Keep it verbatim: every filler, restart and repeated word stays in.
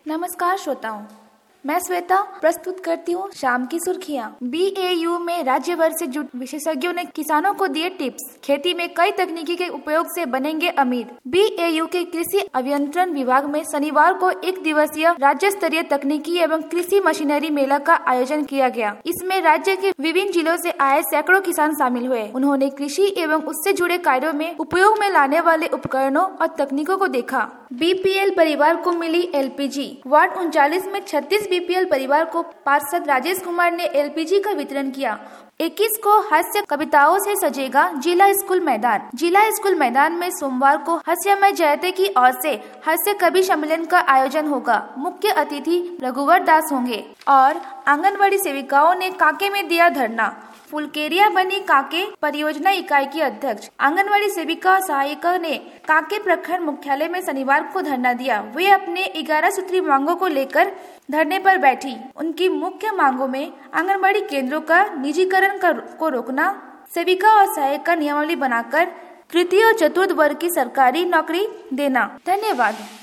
नमस्कार श्रोताओं, मैं श्वेता प्रस्तुत करती हूँ शाम की सुर्खियाँ। बी ए यू में राज्य भर से जुट विशेषज्ञों ने किसानों को दिए टिप्स। खेती में कई तकनीकी के उपयोग से बनेंगे अमीर। बी ए यू के कृषि अभियंत्रण विभाग में शनिवार को एक दिवसीय राज्य स्तरीय तकनीकी एवं कृषि मशीनरी मेला का आयोजन किया गया। इसमें राज्य के विभिन्न जिलों से आए सैकड़ों किसान शामिल हुए। उन्होंने कृषि एवं उससे जुड़े कार्यों में उपयोग में लाने वाले उपकरणों और तकनीकों को देखा। बी पी एल परिवार को मिली एल पी जी। वार्ड उनचालीस में छत्तीस बी पी एल परिवार को पार्षद राजेश कुमार ने एल पी जी का वितरण किया। इक्कीस को हास्य कविताओं से सजेगा जिला स्कूल मैदान। जिला स्कूल मैदान में सोमवार को हास्यमय जयते की ओर से हास्य कवि सम्मेलन का आयोजन होगा। मुख्य अतिथि रघुवर दास होंगे और आंगनबाड़ी सेविकाओं ने कांके में दिया धरना। फुलकेरिया बनी कांके परियोजना इकाई की अध्यक्ष आंगनवाड़ी सेविका सहायिका ने कांके प्रखंड मुख्यालय में शनिवार को धरना दिया। वे अपने ग्यारह सूत्री मांगों को लेकर धरने पर बैठी। उनकी मुख्य मांगों में आंगनबाड़ी केंद्रों का निजीकरण को रोकना, सेविका और सहायिका नियमावली बनाकर तृतीय और चतुर्थ वर्ग की सरकारी नौकरी देना। धन्यवाद।